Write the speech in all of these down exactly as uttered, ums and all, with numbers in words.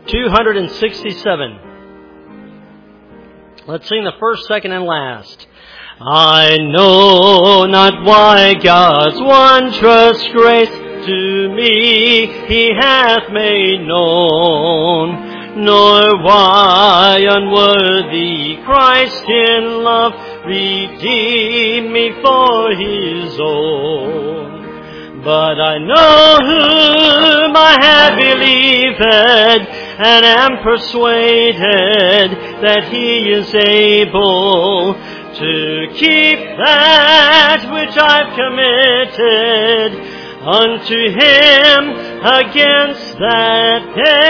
two hundred sixty-seven. Let's sing the first, second, and last. I know not why God's wondrous grace to me He hath made known, nor why unworthy Christ in love redeemed me for His own. But I know whom I have believed, and am persuaded that He is able to keep that which I've committed unto Him against that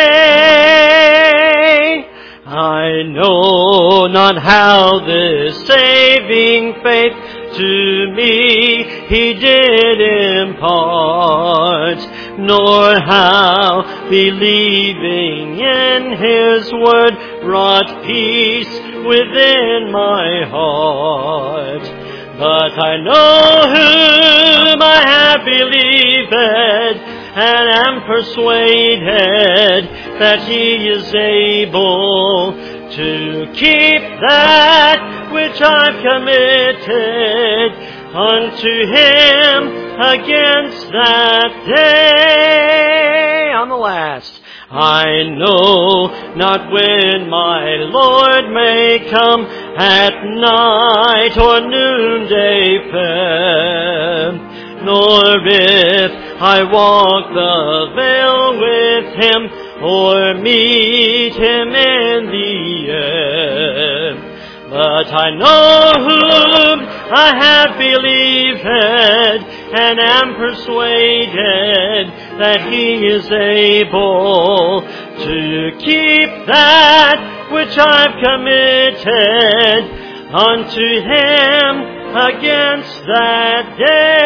day. I know not how this saving faith to me He did impart, nor how believing in His word wrought peace within my heart. But I know whom I have believed, and am persuaded that He is able to keep that which I've committed unto Him against that day. On the last. I know not when my Lord may come, at night or noonday fair, nor if I walk the vale with Him, or meet Him in the air. But I know whom I have believed, and am persuaded that He is able to keep that which I've committed unto Him against that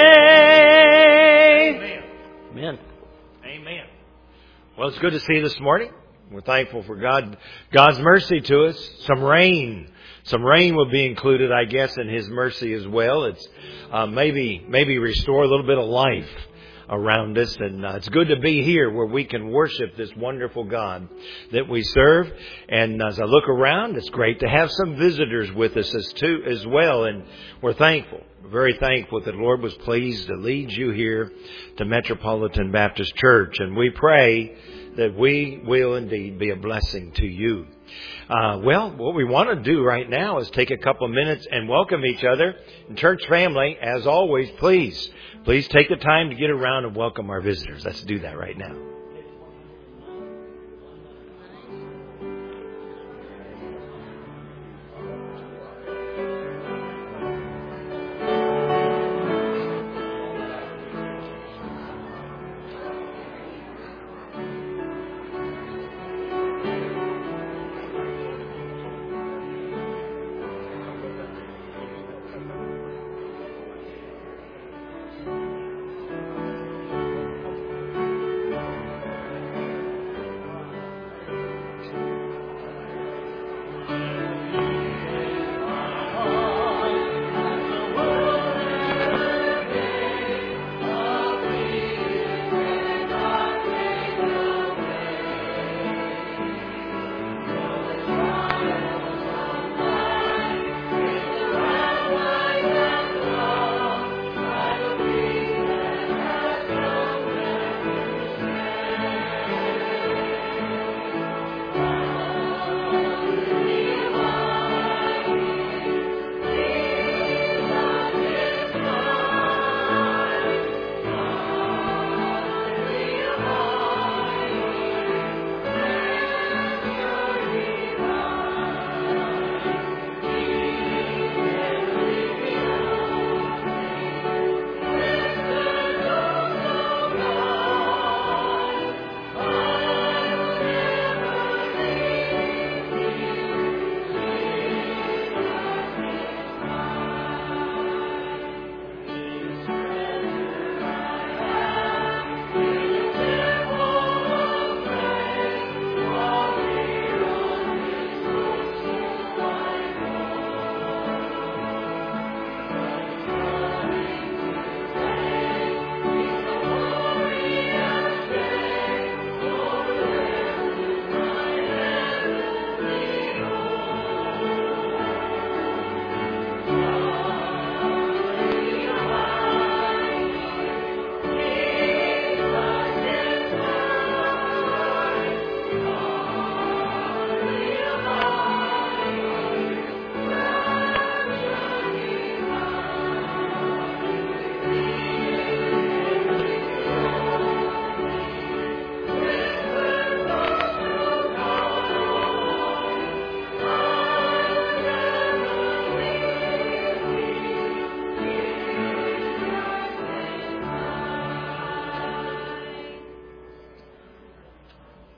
day. Amen. Amen. Well, it's good to see you this morning. We're thankful for God, God's mercy to us. Some rain. Some rain will be included, I guess, in His mercy as well. It's uh, maybe maybe restore a little bit of life around us. And uh, it's good to be here where we can worship this wonderful God that we serve. And as I look around, it's great to have some visitors with us as, too, as well. And we're thankful, very thankful that the Lord was pleased to lead you here to Metropolitan Baptist Church. And we pray that we will indeed be a blessing to you. Uh, well, what we want to do right now is take a couple of minutes and welcome each other. And church family, as always, please, please take the time to get around and welcome our visitors. Let's do that right now.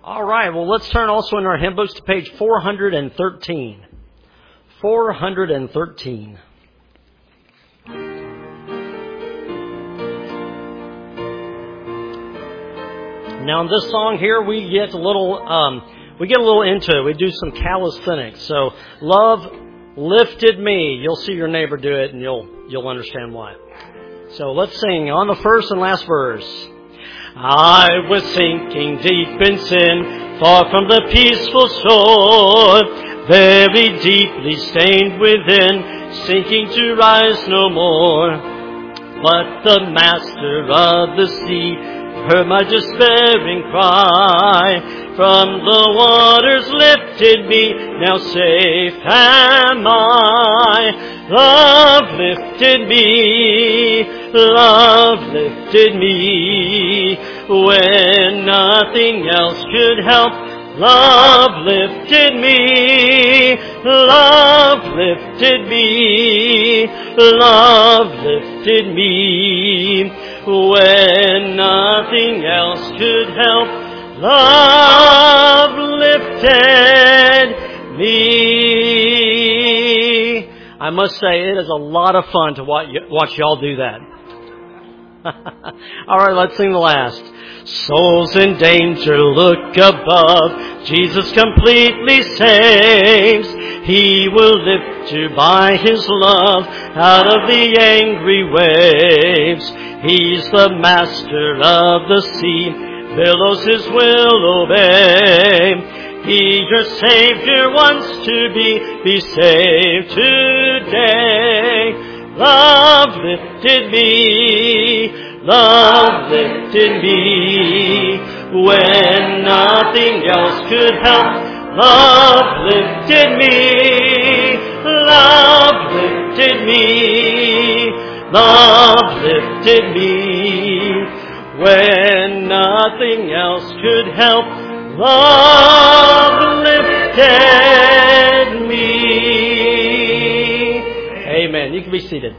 All right, well, let's turn also in our hymn books to page four hundred thirteen. four hundred thirteen. Now, in this song here, we get a little, um, we get a little into it. We do some calisthenics. So, love lifted me. You'll see your neighbor do it, and you'll you'll understand why. So, let's sing on the first and last verse. I was sinking deep in sin, far from the peaceful shore, very deeply stained within, sinking to rise no more. But the master of the sea heard my despairing cry, from the waters lifted me, now safe am I. Love lifted me, love lifted me, when nothing else could help. Love lifted me, love lifted me, love lifted me, when nothing else could help. Love lifted me. I must say, it is a lot of fun to watch, watch y'all do that. All right, let's sing the last. Souls in danger, look above. Jesus completely saves. He will lift you by His love out of the angry waves. He's the master of the sea, billows His will obey. He, your Savior, wants to be, be saved today. Love lifted me, love lifted me, when nothing else could help. Love lifted me, love lifted me, love lifted me, when nothing else could help. Love lifted me. Amen. You can be seated.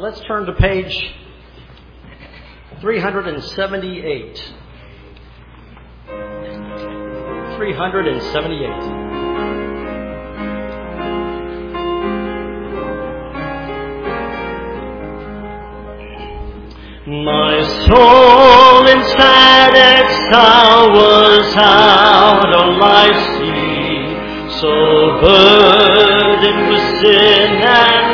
let's turn to page three seventy-eight. three seventy-eight. My soul in sad exile was out on life's sea, so burdened with sin and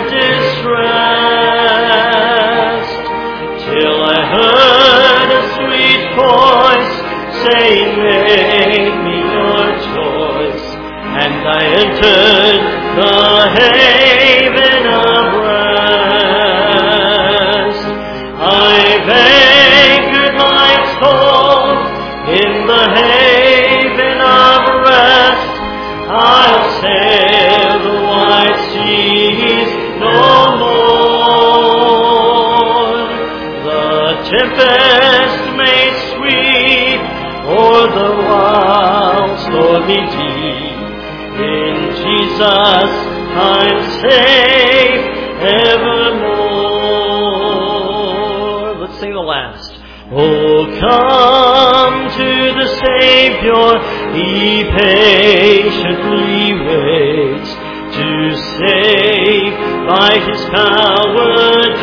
distress, till I heard a sweet voice saying, make me your choice, and I entered the haven of rest. I've anchored my soul in the haven of rest. I'll sail the wide seas no more. The tempest may sweep o'er the wild stormy deep. In Jesus I'm safe evermore. Let's sing the last. Oh, come to the Savior, He patiently waits to save by His power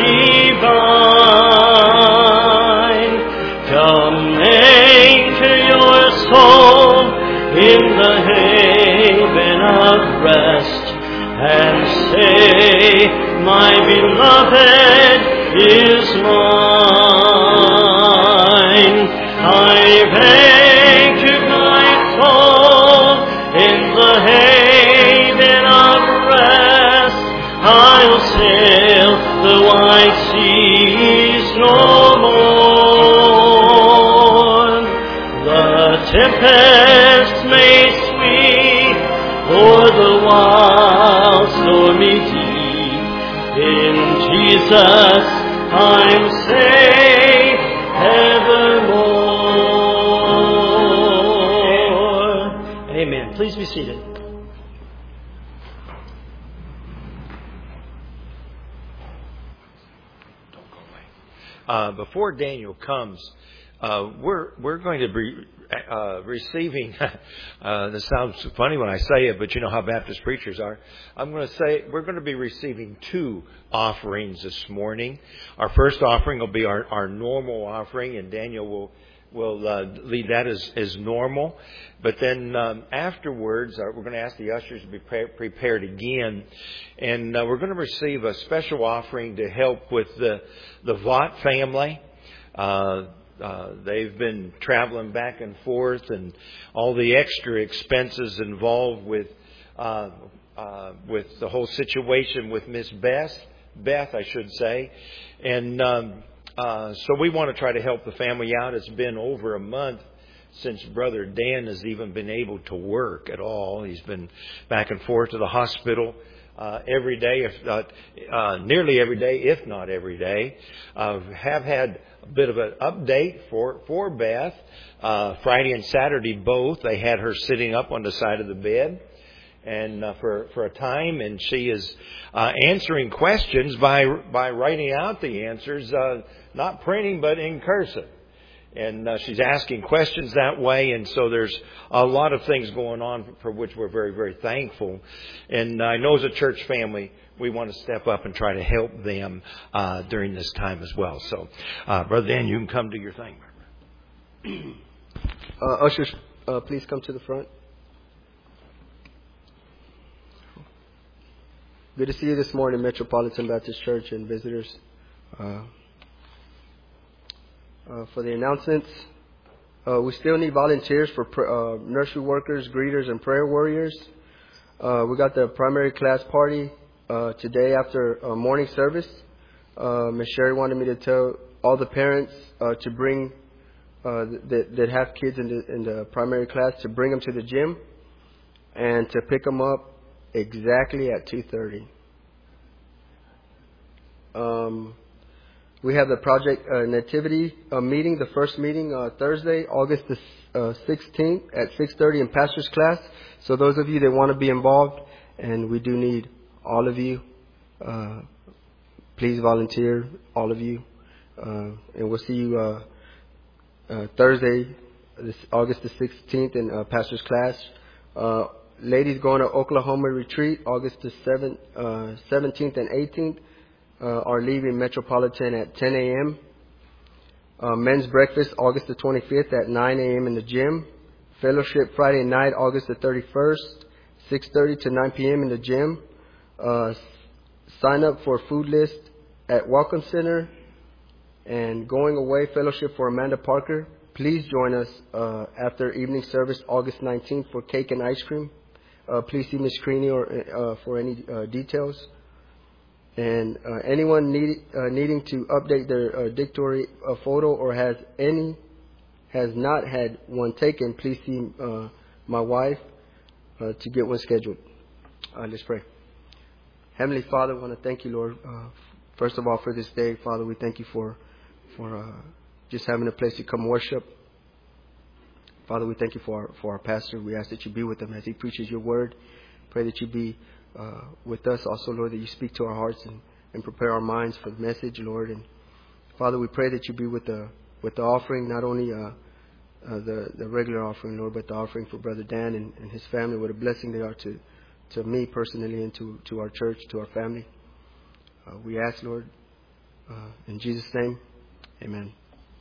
divine. Come anchor your soul in the haven of rest, and say, my beloved is mine. I've anchored my soul in the haven of rest. I'll sail the wide seas no more. The tempest may sweep o'er the wild stormy deep. In Jesus I'm safe evermore. Amen. Please be seated. Uh, before Daniel comes, uh, we're we're going to be uh, receiving. uh, this sounds funny when I say it, but you know how Baptist preachers are. I'm going to say we're going to be receiving two offerings this morning. Our first offering will be our, our normal offering, and Daniel will will uh, lead that as as normal. But then um, afterwards, uh, we're going to ask the ushers to be pre- prepared again, and uh, we're going to receive a special offering to help with the the Vaught family. Uh, uh, they've been traveling back and forth, and all the extra expenses involved with uh, uh, with the whole situation with Miss Beth, Beth, I should say, and um, uh, so we want to try to help the family out. It's been over a month since Brother Dan has even been able to work at all. He's been back and forth to the hospital uh, every day, if not uh, nearly every day, if not every day. Uh, have had a bit of an update for for Beth. Uh, Friday and Saturday both, they had her sitting up on the side of the bed, and uh, for for a time, and she is uh, answering questions by by writing out the answers, uh, not printing but in cursive. And uh, she's asking questions that way. And so there's a lot of things going on for which we're very, very thankful. And I know as a church family, we want to step up and try to help them uh, during this time as well. So, uh, Brother Dan, you can come do your thing. Uh, ushers, uh, please come to the front. Good to see you this morning, Metropolitan Baptist Church and visitors. Uh, Uh, for the announcements, uh, we still need volunteers for pr- uh, nursery workers, greeters, and prayer warriors. Uh, we got the primary class party uh, today after uh, morning service. Uh, Miz Sherry wanted me to tell all the parents uh, to bring uh, that, that have kids in the, in the primary class to bring them to the gym and to pick them up exactly at two thirty. Um. We have the Project uh, Nativity uh, meeting, the first meeting uh, Thursday, August the uh, sixteenth at six thirty in Pastor's class. So those of you that want to be involved, and we do need all of you, uh, please volunteer, all of you. Uh, and we'll see you uh, uh, Thursday, this August the sixteenth in uh, Pastor's class. Uh, ladies going to Oklahoma retreat, August the seventh, uh, seventeenth and eighteenth, uh, are leaving Metropolitan at ten a.m. Uh, men's breakfast, August the twenty-fifth at nine a.m. in the gym. Fellowship Friday night, August the thirty-first, six thirty to nine p.m. in the gym. Uh, sign up for food list at Welcome Center. And going away fellowship for Amanda Parker. Please join us uh, after evening service, August nineteenth, for cake and ice cream. Uh, please see Miz Creaney or uh, for any uh, details. And uh, anyone need, uh, needing to update their uh, dictory uh, photo or has any has not had one taken, please see uh, my wife uh, to get one scheduled. Uh, let's pray. Heavenly Father, I want to thank you, Lord, uh, first of all for this day. Father, we thank you for for uh, just having a place to come worship. Father, we thank you for our, for our pastor. We ask that you be with him as he preaches your word. Pray that you be uh, with us also, Lord, that you speak to our hearts and, and prepare our minds for the message, Lord. And Father, we pray that you be with the with the offering, not only uh, uh, the, the regular offering, Lord, but the offering for Brother Dan and, and his family. What a blessing they are to, to me personally and to, to our church, to our family. Uh, we ask, Lord, uh, in Jesus' name, amen.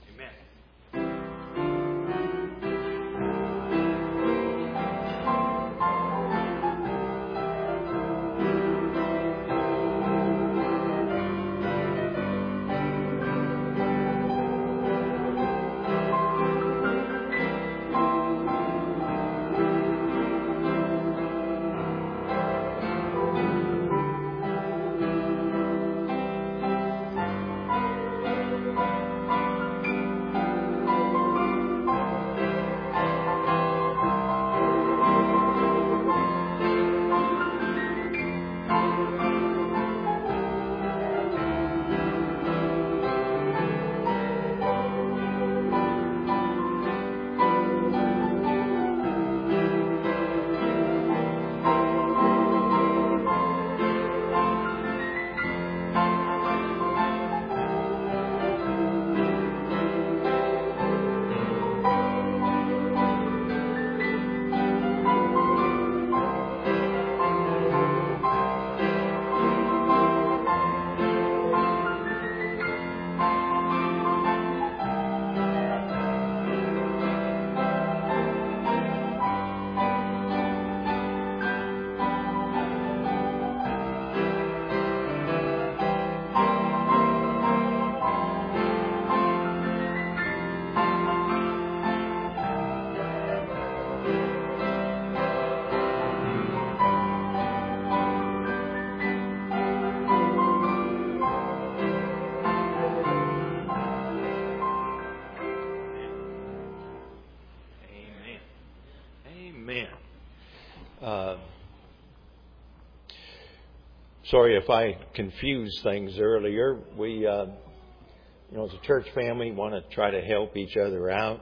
Sorry if I confused things earlier. We, uh, you know, as a church family, want to try to help each other out.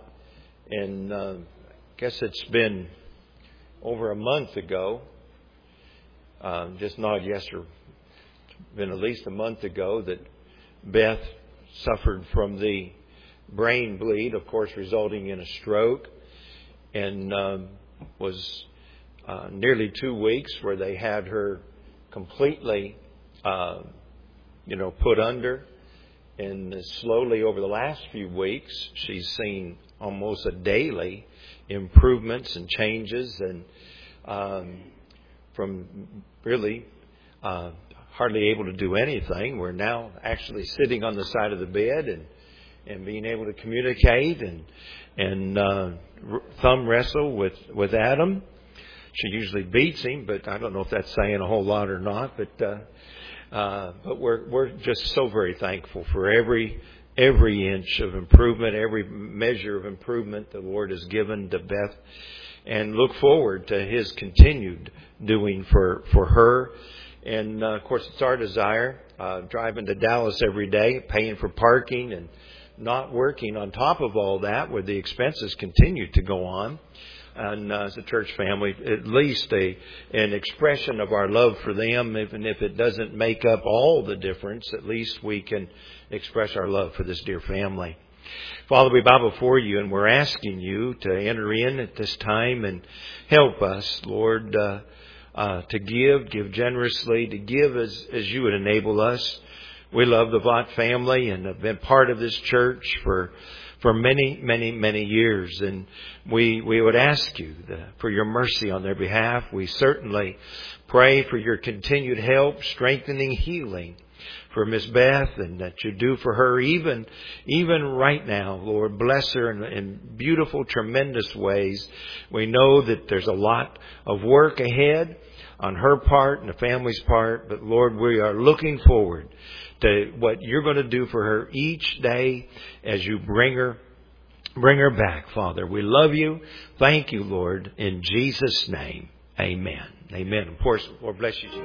And uh, I guess it's been over a month ago, uh, just not yesterday, been at least a month ago that Beth suffered from the brain bleed, of course, resulting in a stroke, and um, was uh, nearly two weeks where they had her completely, uh, you know, put under. And slowly over the last few weeks, she's seen almost a daily improvements and changes, and um, from really uh, hardly able to do anything, we're now actually sitting on the side of the bed and and being able to communicate and and uh, thumb wrestle with with Adam. She usually beats him, but I don't know if that's saying a whole lot or not. But uh, uh, but we're we're just so very thankful for every every inch of improvement, every measure of improvement the Lord has given to Beth, and look forward to His continued doing for for her. And uh, of course, it's our desire, uh, driving to Dallas every day, paying for parking, and not working on top of all that, where the expenses continue to go on. and uh, as a church family, at least a an expression of our love for them. Even if it doesn't make up all the difference, at least we can express our love for this dear family. Father, we bow before you and we're asking you to enter in at this time and help us, Lord, uh, uh, to give, give generously, to give as, as you would enable us. We love the Vaught family and have been part of this church for for many, many, many years. And we we would ask you the, for your mercy on their behalf. We certainly pray for your continued help, strengthening, healing for Miss Beth, and that you do for her even even right now. Lord, bless her in, in beautiful, tremendous ways. We know that there's a lot of work ahead on her part and the family's part, but Lord, we are looking forward to what you're going to do for her each day as you bring her bring her back, Father. We love you. Thank you, Lord, in Jesus' name. Amen. Amen. Of course, Lord bless you.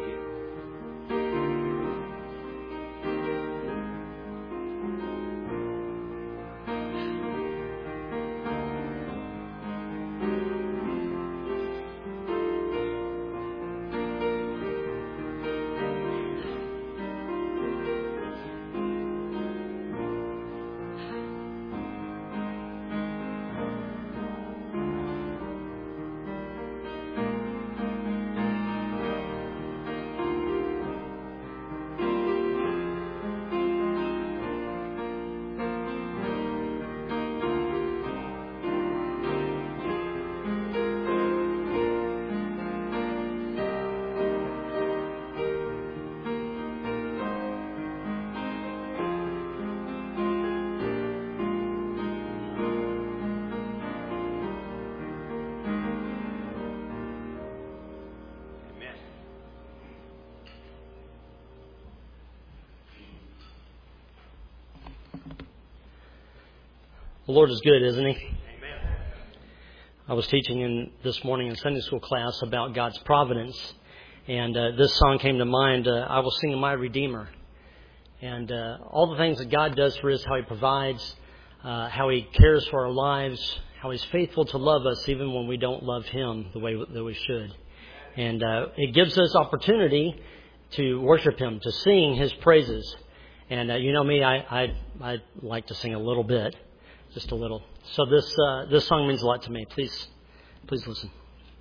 The Lord is good, isn't He? Amen. I was teaching in this morning in Sunday school class about God's providence, and uh, this song came to mind. Uh, I will sing of my Redeemer, and uh, all the things that God does for us, how He provides, uh, how He cares for our lives, how He's faithful to love us even when we don't love Him the way that we should, and uh, it gives us opportunity to worship Him, to sing His praises. And uh, you know me, I, I I like to sing a little bit. Just a little. So this uh, this song means a lot to me. Please, please listen.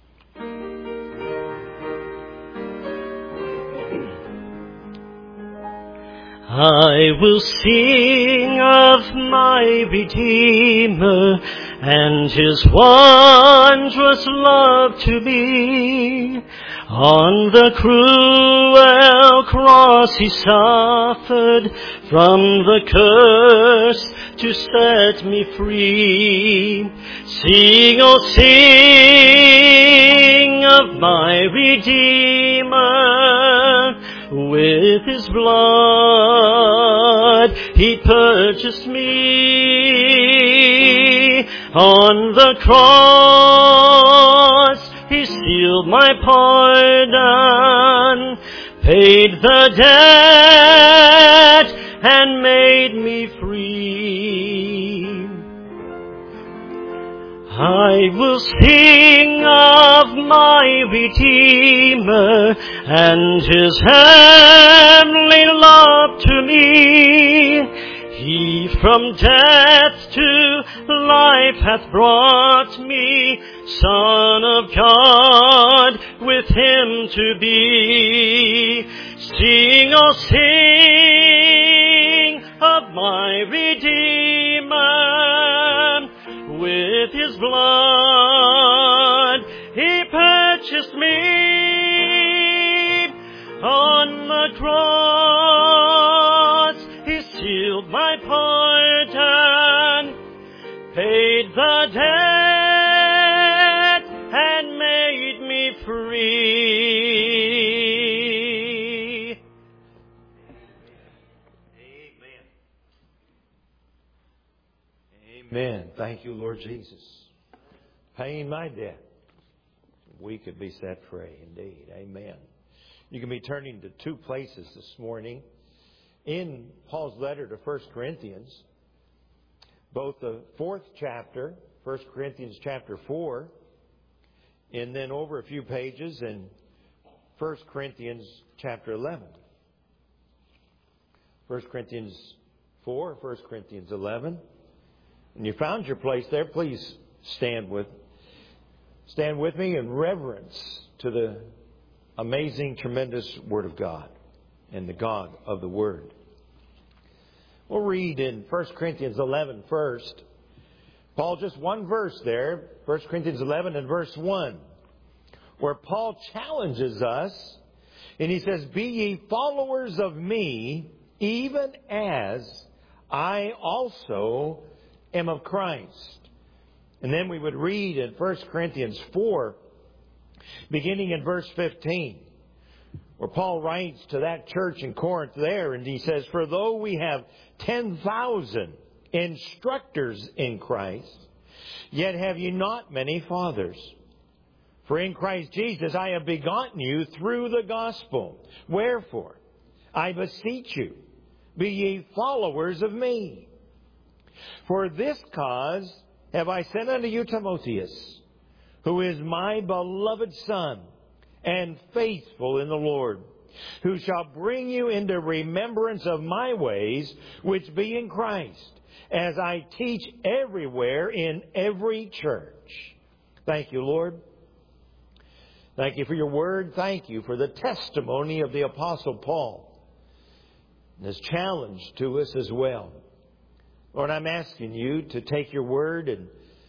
I will sing of my Redeemer and His wondrous love to me. On the cruel cross He suffered from the curse to set me free. Sing, oh sing of my Redeemer. With His blood He purchased me. On the cross He sealed my pardon, paid the debt, and made me free. I will sing of my Redeemer and His heavenly love to me. He from death to life hath brought me, Son of God, with Him to be. Sing, oh sing of my Redeemer. With His blood He purchased me. On the cross He sealed my pardon, paid the debt, and made me free. Amen. Amen. Thank you, Lord Jesus. Paying my debt, we could be set free indeed. Amen. You can be turning to two places this morning in Paul's letter to First Corinthians, both the fourth chapter, First Corinthians chapter four, and then over a few pages in First Corinthians chapter eleven. First Corinthians four, First Corinthians eleven. And you found your place there, please stand with stand with me in reverence to the amazing, tremendous Word of God and the God of the Word. We'll read in First Corinthians eleven first. Paul, just one verse there, First Corinthians eleven and verse one, where Paul challenges us, and he says, "Be ye followers of me, even as I also am of Christ." And then we would read in First Corinthians four, beginning in verse fifteen, where Paul writes to that church in Corinth there, and he says, "For though we have ten thousand instructors in Christ, yet have ye not many fathers. For in Christ Jesus I have begotten you through the gospel. Wherefore, I beseech you, be ye followers of me. For this cause have I sent unto you Timotheus, who is my beloved son, and faithful in the Lord, who shall bring you into remembrance of my ways, which be in Christ, as I teach everywhere in every church." Thank you, Lord. Thank you for your word. Thank you for the testimony of the Apostle Paul and his challenge to us as well. Lord, I'm asking you to take your word and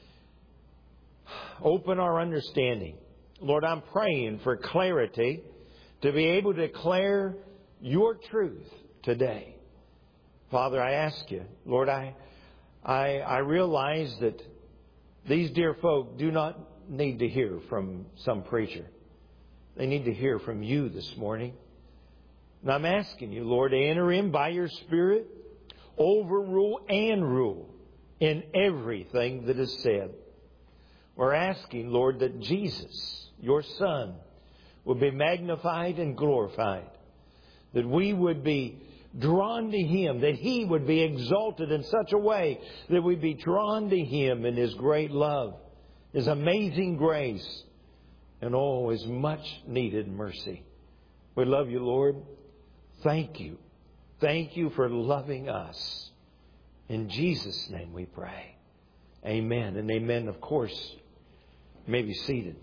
open our understanding. Lord, I'm praying for clarity to be able to declare your truth today. Father, I ask you, Lord, I, I, I realize that these dear folk do not need to hear from some preacher. They need to hear from you this morning. And I'm asking you, Lord, to enter in by your Spirit, overrule and rule in everything that is said. We're asking, Lord, that Jesus, your Son, will be magnified and glorified. That we would be drawn to Him, that He would be exalted in such a way that we'd be drawn to Him in His great love, His amazing grace, and oh, His much needed mercy. We love you, Lord. Thank you. Thank you for loving us. In Jesus' name we pray. Amen and amen. Of course, you may be seated.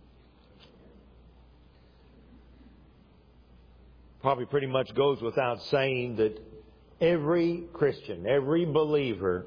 Probably pretty much goes without saying that every Christian, every believer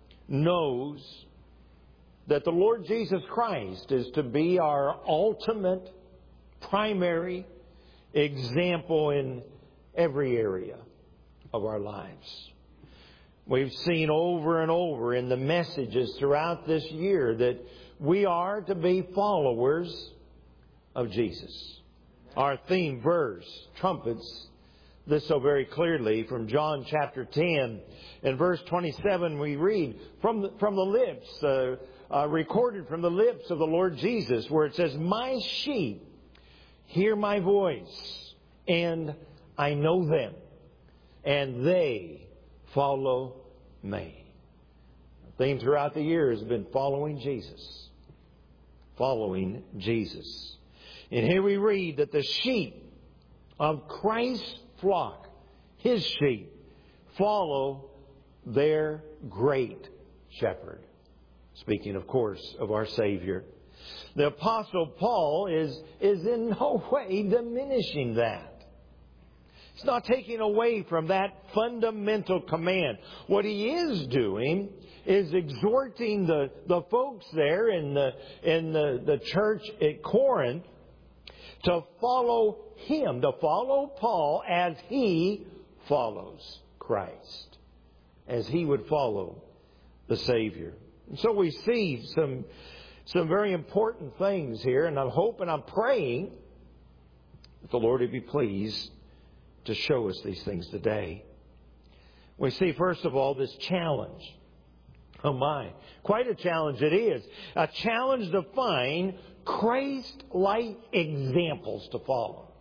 knows that the Lord Jesus Christ is to be our ultimate, primary example in every area of our lives. We've seen over and over in the messages throughout this year that we are to be followers of Jesus. Our theme verse trumpets this so very clearly from John chapter ten. In verse twenty-seven we read from the, from the lips, uh, uh, recorded from the lips of the Lord Jesus, where it says, "My sheep hear my voice, and I know them, and they follow me." The theme throughout the year has been following Jesus. Following Jesus. And here we read that the sheep of Christ's flock, His sheep, follow their great shepherd. Speaking, of course, of our Savior. The Apostle Paul is, is in no way diminishing that. He's not taking away from that fundamental command. What he is doing is exhorting the, the folks there in the, in the, the church at Corinth to follow him, to follow Paul as he follows Christ, as he would follow the Savior. And so we see some, some very important things here, and I'm hoping, I'm praying that the Lord would be pleased to show us these things today. We see, first of all, this challenge. Oh my, quite a challenge it is. A challenge to find Christ-like examples to follow.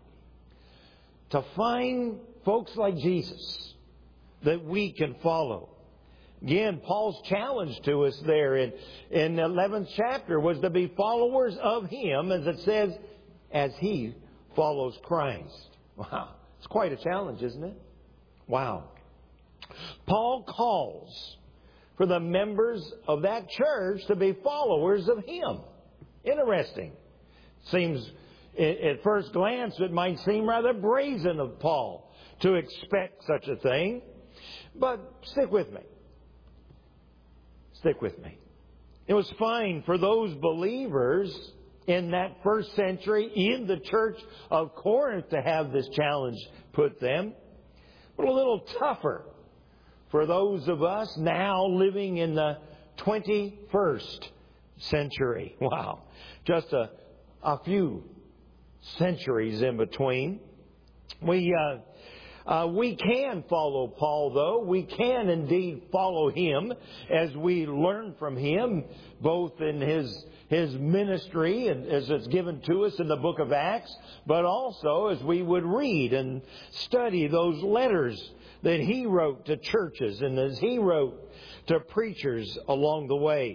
To find folks like Jesus that we can follow. Again, Paul's challenge to us there in, in the eleventh chapter was to be followers of Him, as it says, as He follows Christ. Wow. It's quite a challenge, isn't it? Wow. Paul calls for the members of that church to be followers of Him. Interesting. Seems, at first glance, it might seem rather brazen of Paul to expect such a thing. But stick with me. Stick with me. It was fine for those believers in that first century in the church of Corinth to have this challenge put them, but a little tougher for those of us now living in the twenty-first century. Wow. Just a, a few centuries in between. We, uh, uh, we can follow Paul, though. We can indeed follow him as we learn from him, both in his his ministry and as it's given to us in the book of Acts, but also as we would read and study those letters that he wrote to churches and as he wrote to preachers along the way.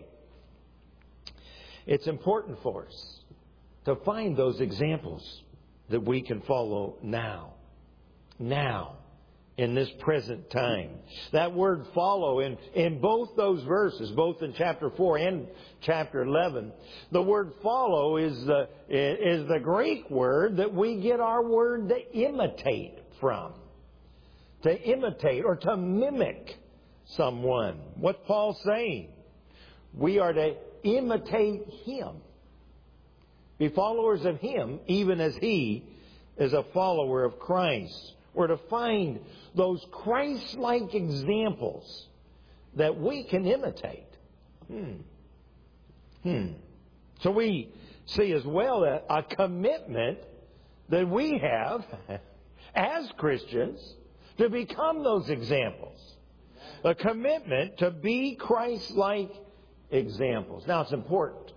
It's important for us to find those examples that we can follow now. Now, in this present time. That word follow in, in both those verses, both in chapter four and chapter eleven, the word follow is the, is the Greek word that we get our word to imitate from. To imitate or to mimic someone. What Paul's saying? We are to imitate him. Be followers of him, even as he is a follower of Christ. We're to find those Christ-like examples that we can imitate. Hmm. Hmm. So we see as well a, a commitment that we have as Christians to become those examples. A commitment to be Christ-like examples. Now, it's important.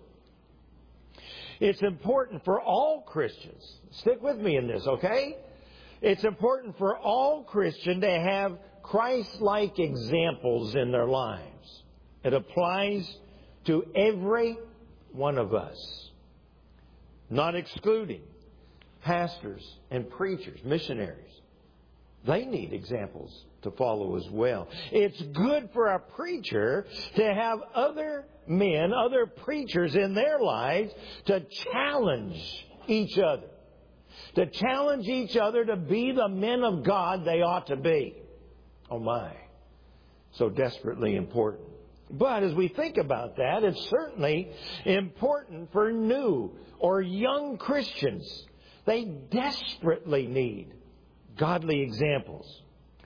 It's important for all Christians. Stick with me in this, okay? It's important for all Christians to have Christ-like examples in their lives. It applies to every one of us, not excluding pastors and preachers, missionaries. They need examples to follow as well. It's good for a preacher to have other men, other preachers in their lives to challenge each other. To challenge each other to be the men of God they ought to be. Oh my. So desperately important. But as we think about that, it's certainly important for new or young Christians. They desperately need godly examples.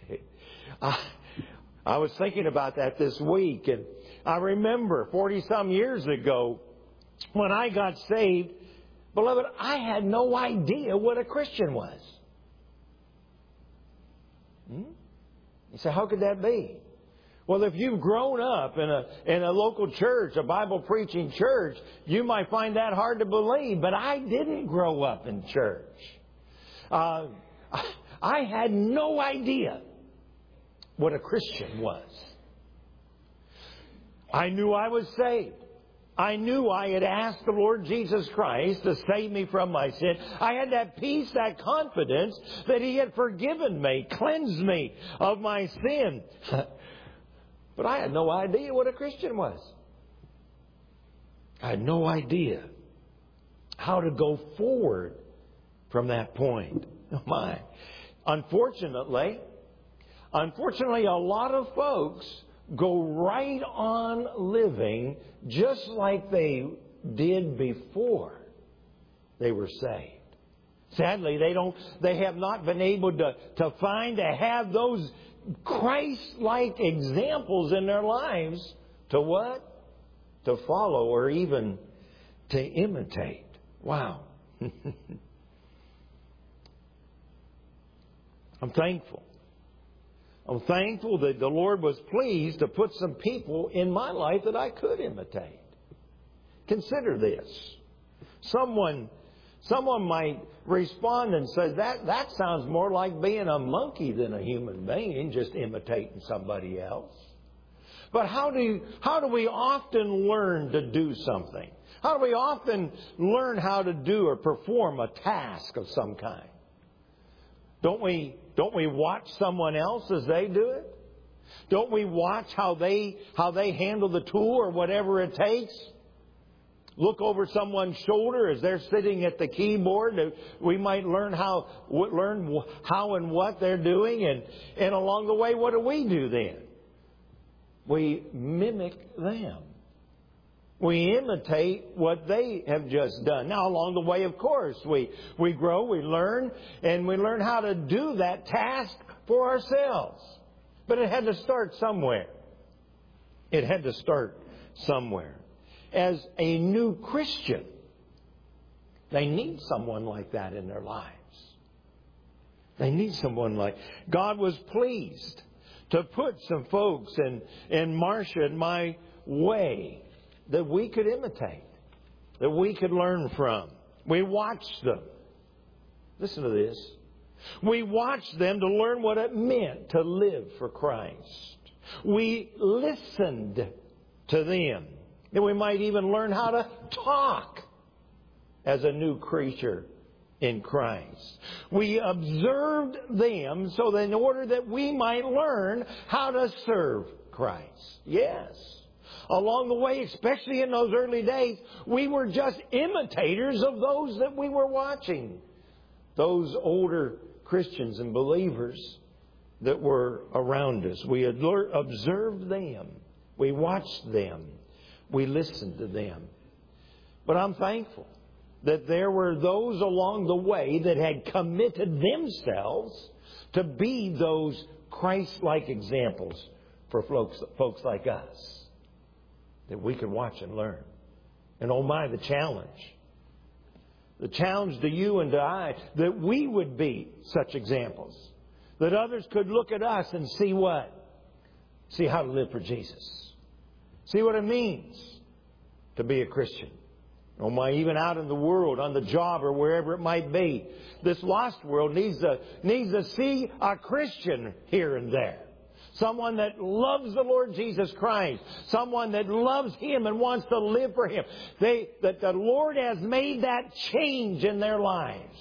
I, I was thinking about that this week, and I remember forty-some years ago when I got saved, beloved, I had no idea what a Christian was. Hmm? You say, how could that be? Well, if you've grown up in a in a local church, a Bible preaching church, you might find that hard to believe. But I didn't grow up in church. Uh, I had no idea what a Christian was. I knew I was saved. I knew I had asked the Lord Jesus Christ to save me from my sin. I had that peace, that confidence that He had forgiven me, cleansed me of my sin. But I had no idea what a Christian was. I had no idea how to go forward from that point. Oh my. Unfortunately, unfortunately, a lot of folks go right on living just like they did before they were saved. Sadly, they don't, they have not been able to, to find, to have those Christ-like examples in their lives to what? To follow or even to imitate. Wow. I'm thankful. I'm thankful that the Lord was pleased to put some people in my life that I could imitate. Consider this. Someone, someone might respond and say, that, that sounds more like being a monkey than a human being, just imitating somebody else. But how do you, how do we often learn to do something? How do we often learn how to do or perform a task of some kind? Don't we, don't we watch someone else as they do it? Don't we watch how they, how they handle the tool or whatever it takes? Look over someone's shoulder as they're sitting at the keyboard. We might learn how, learn how and what they're doing. And, and along the way, what do we do then? We mimic them. We imitate what they have just done. Now, along the way, of course, we, we grow, we learn, and we learn how to do that task for ourselves. But it had to start somewhere. It had to start somewhere. As a new Christian, they need someone like that in their lives. They need someone like... God was pleased to put some folks in, in Marcia and my way that we could imitate, that we could learn from. We watched them. Listen to this. We watched them to learn what it meant to live for Christ. We listened to them. And we might even learn how to talk as a new creature in Christ. We observed them so that in order that we might learn how to serve Christ. Yes. Along the way, especially in those early days, we were just imitators of those that we were watching. Those older Christians and believers that were around us. We observed them. We watched them. We listened to them. But I'm thankful that there were those along the way that had committed themselves to be those Christ-like examples for folks, folks like us that we could watch and learn. And oh my, the challenge. The challenge to you and to I, that we would be such examples. That others could look at us and see what? See how to live for Jesus. See what it means to be a Christian. Oh my, even out in the world, on the job or wherever it might be. This lost world needs to, needs to see a Christian here and there. Someone that loves the Lord Jesus Christ. Someone that loves Him and wants to live for Him. They, that the Lord has made that change in their lives.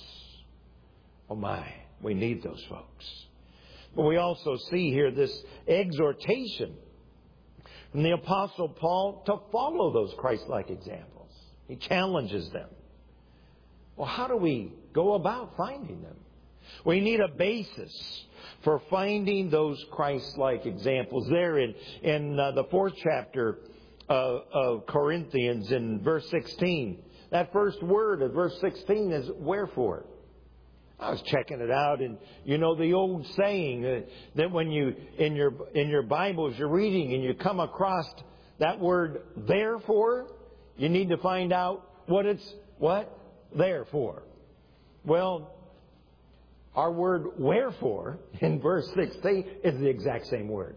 Oh my, we need those folks. But we also see here this exhortation from the Apostle Paul to follow those Christ-like examples. He challenges them. Well, how do we go about finding them? We need a basis for finding those Christ-like examples. There in, in uh, the fourth chapter uh, of Corinthians in verse sixteen. That first word of verse sixteen is wherefore. I was checking it out, and you know the old saying uh, that when you in your in your Bibles you're reading and you come across that word therefore, you need to find out what it's what there for. Well, our word wherefore in verse sixteen is the exact same word.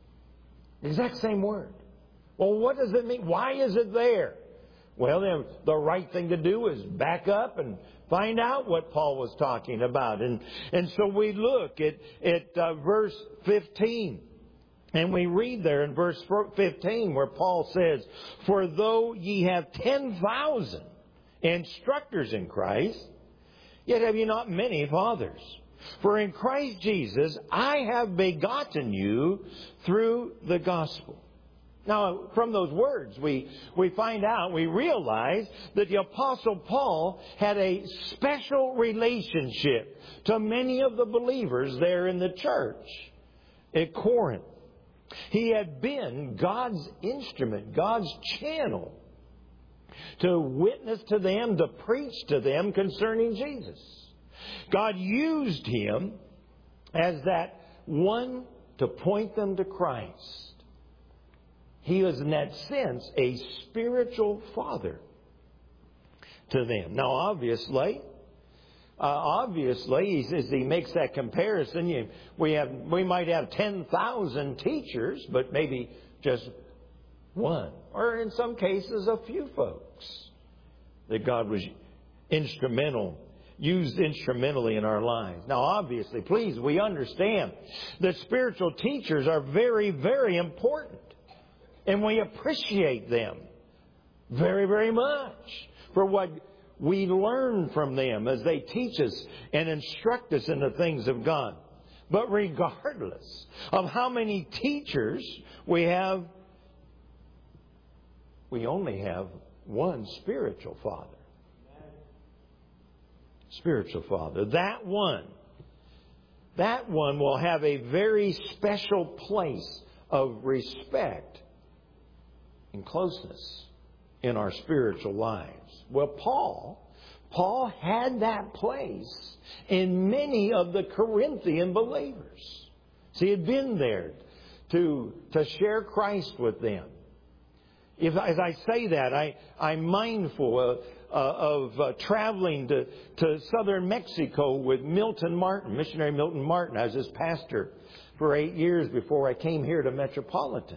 The exact same word. Well, what does it mean? Why is it there? Well, then the right thing to do is back up and find out what Paul was talking about. And, and so we look at, at uh, verse fifteen. And we read there in verse fifteen where Paul says, for though ye have ten thousand instructors in Christ, yet have ye not many fathers. For in Christ Jesus I have begotten you through the gospel. Now, from those words, we, we find out, we realize that the Apostle Paul had a special relationship to many of the believers there in the church at Corinth. He had been God's instrument, God's channel to witness to them, to preach to them concerning Jesus. God used him as that one to point them to Christ. He was, in that sense, a spiritual father to them. Now, obviously, uh, obviously, he says he makes that comparison. You, we have, we might have ten thousand teachers, but maybe just one, or in some cases, a few folks that God was instrumental, used instrumentally in our lives. Now, obviously, please, we understand that spiritual teachers are very, very important. And we appreciate them very, very much for what we learn from them as they teach us and instruct us in the things of God. But regardless of how many teachers we have, we only have one spiritual father. Spiritual father. That one. That one will have a very special place of respect and closeness in our spiritual lives. Well, Paul, Paul had that place in many of the Corinthian believers. See, he had been there to, to share Christ with them. If, as I say that, I, I'm mindful of, uh, of uh, traveling to, to southern Mexico with Milton Martin, missionary Milton Martin. I was his pastor for eight years before I came here to Metropolitan.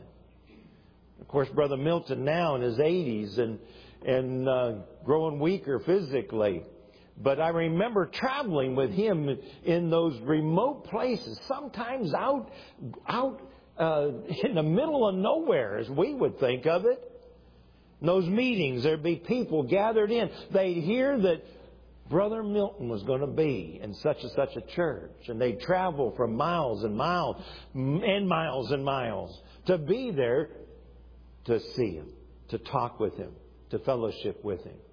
Of course, Brother Milton now in his eighties and, and uh, growing weaker physically. But I remember traveling with him in those remote places, sometimes out, out uh, in the middle of nowhere, as we would think of it. In those meetings, there'd be people gathered in. They'd hear that Brother Milton was going to be in such and such a church. And they'd travel for miles and miles and miles and miles to be there to see him, to talk with him, to fellowship with him.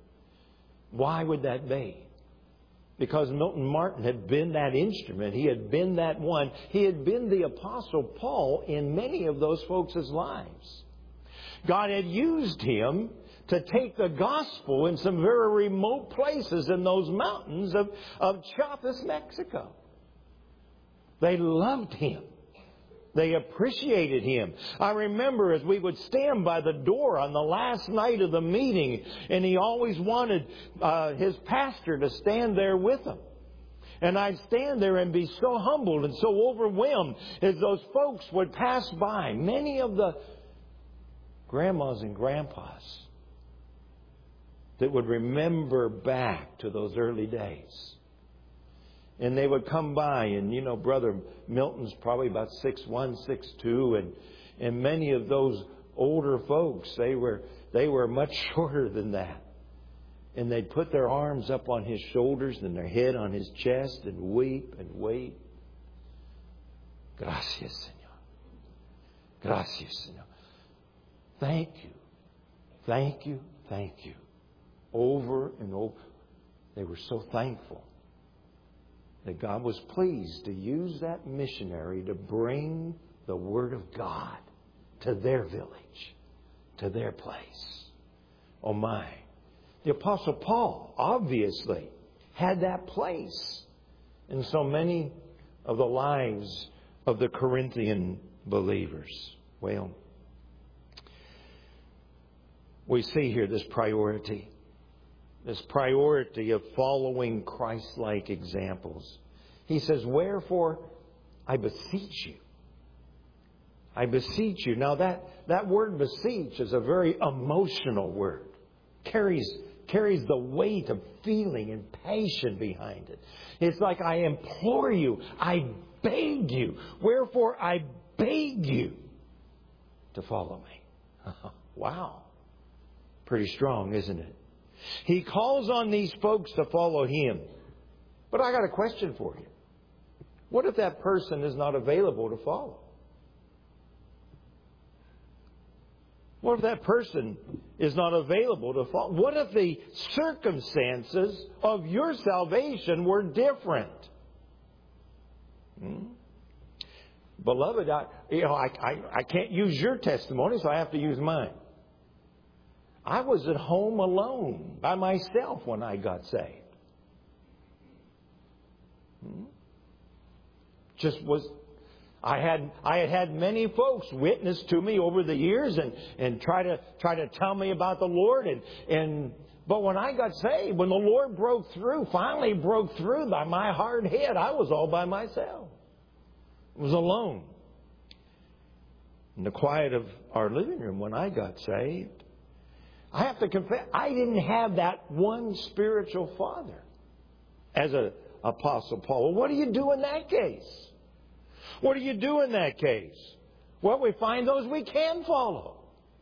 Why would that be? Because Milton Martin had been that instrument. He had been that one. He had been the Apostle Paul in many of those folks' lives. God had used him to take the gospel in some very remote places in those mountains of, of Chiapas, Mexico. They loved him. They appreciated him. I remember as we would stand by the door on the last night of the meeting, and he always wanted uh, his pastor to stand there with him. And I'd stand there and be so humbled and so overwhelmed as those folks would pass by. Many of the grandmas and grandpas that would remember back to those early days. And they would come by, and you know, Brother Milton's probably about six one, six two, and and many of those older folks, they were they were much shorter than that. And they'd put their arms up on his shoulders and their head on his chest and weep and weep. Gracias, Señor. Gracias, Señor. Thank you. Thank you. Thank you. Over and over. They were so thankful that God was pleased to use that missionary to bring the Word of God to their village, to their place. Oh my. The Apostle Paul obviously had that place in so many of the lives of the Corinthian believers. Well, we see here this priority. This priority of following Christ-like examples. He says, wherefore, I beseech you. I beseech you. Now that, that word beseech is a very emotional word. Carries, carries the weight of feeling and passion behind it. It's like, I implore you. I beg you. Wherefore, I beg you to follow me. Wow. Pretty strong, isn't it? He calls on these folks to follow him. But I got a question for you. What if that person is not available to follow? What if that person is not available to follow? What if the circumstances of your salvation were different? Hmm? Beloved, I, you know, I, I, I can't use your testimony, so I have to use mine. I was at home alone by myself when I got saved. Hmm? Just was, I had I had had many folks witness to me over the years and, and try to try to tell me about the Lord and and but when I got saved, when the Lord broke through, finally broke through by my hard head, I was all by myself. I was alone. In the quiet of our living room when I got saved. I have to confess, I didn't have that one spiritual father as an Apostle Paul. Well, what do you do in that case? What do you do in that case? Well, we find those we can follow.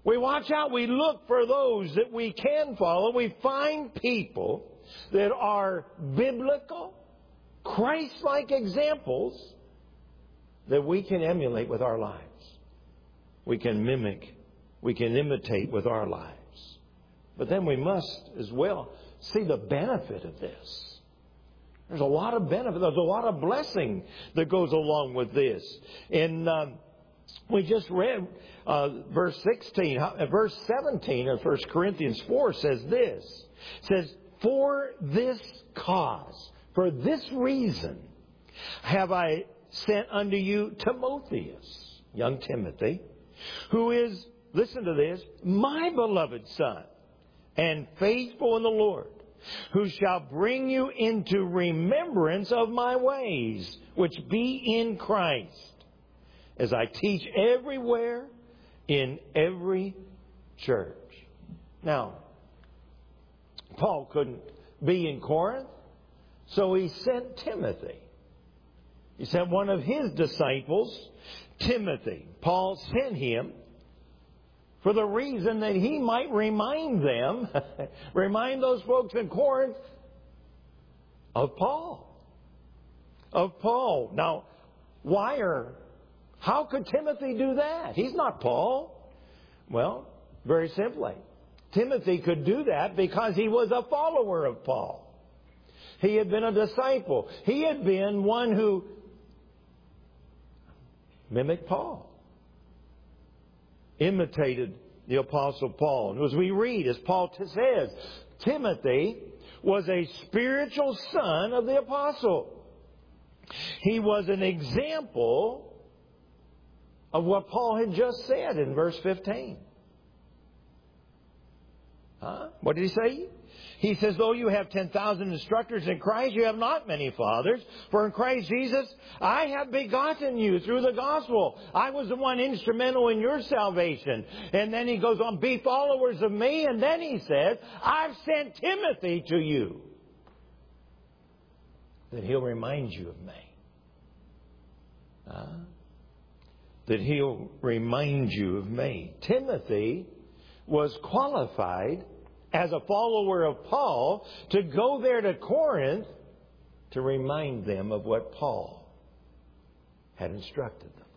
We watch out. We look for those that we can follow. We find people that are biblical, Christ-like examples that we can emulate with our lives. We can mimic. We can imitate with our lives. But then we must as well see the benefit of this. There's a lot of benefit. There's a lot of blessing that goes along with this. And um, we just read uh, verse sixteen, uh, verse seventeen of First Corinthians four says this. It says, "For this cause, for this reason, have I sent unto you Timotheus," young Timothy, "who is," listen to this, "my beloved son, and faithful in the Lord, who shall bring you into remembrance of my ways, which be in Christ, as I teach everywhere in every church." Now, Paul couldn't be in Corinth, so he sent Timothy. He sent one of his disciples, Timothy. Paul sent him for the reason that he might remind them, remind those folks in Corinth of Paul. Of Paul. Now, why are, how could Timothy do that? He's not Paul. Well, very simply, Timothy could do that because he was a follower of Paul. He had been a disciple. He had been one who mimicked Paul. Imitated the Apostle Paul. And as we read, as Paul says, Timothy was a spiritual son of the Apostle. He was an example of what Paul had just said in verse fifteen. Huh? What did he say? He says, "Though you have ten thousand instructors in Christ, you have not many fathers. For in Christ Jesus, I have begotten you through the gospel. I was the one instrumental in your salvation." And then he goes on, "Be followers of me." And then he says, "I've sent Timothy to you, that he'll remind you of me." Huh? That he'll remind you of me. Timothy was qualified as a follower of Paul to go there to Corinth to remind them of what Paul had instructed them.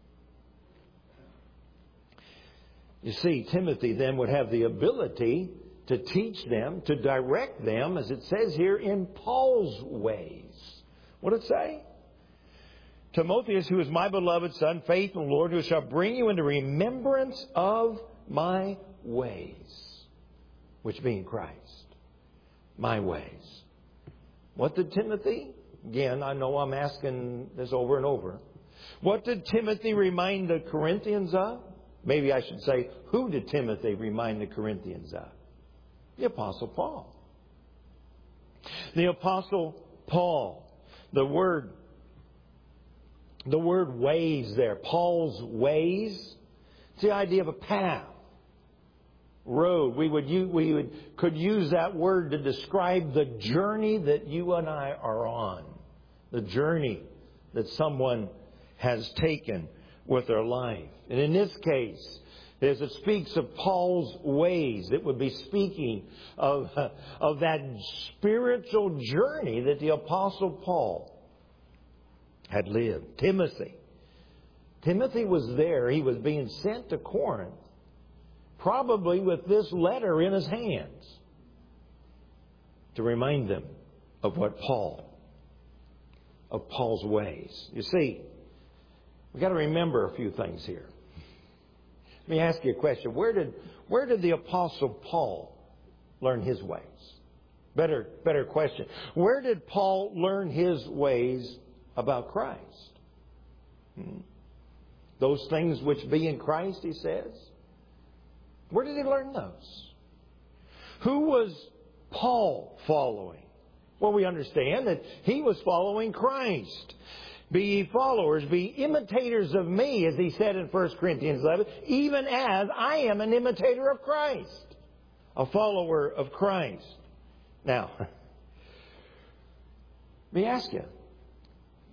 You see, Timothy then would have the ability to teach them, to direct them, as it says here, in Paul's ways. What did it say? "Timotheus, who is my beloved son, faithful in the Lord, who shall bring you into remembrance of my ways, which be in Christ." My ways. What did Timothy? Again, I know I'm asking this over and over. What did Timothy remind the Corinthians of? Maybe I should say, who did Timothy remind the Corinthians of? The Apostle Paul. The Apostle Paul. The word, the word ways there, Paul's ways, it's the idea of a path. Road. We would use, we would could use that word to describe the journey that you and I are on. The journey that someone has taken with their life. And in this case, as it speaks of Paul's ways, it would be speaking of, of that spiritual journey that the Apostle Paul had lived. Timothy. Timothy was there. He was being sent to Corinth, probably with this letter in his hands, to remind them of what Paul, of Paul's ways. You see, we've got to remember a few things here. Let me ask you a question. Where did, where did the Apostle Paul learn his ways? Better, better question. Where did Paul learn his ways about Christ? Hmm? Those things which be in Christ, he says. Where did he learn those? Who was Paul following? Well, we understand that he was following Christ. "Be ye followers, be imitators of me," as he said in First Corinthians eleven, "even as I am an imitator of Christ." A follower of Christ. Now, let me ask you.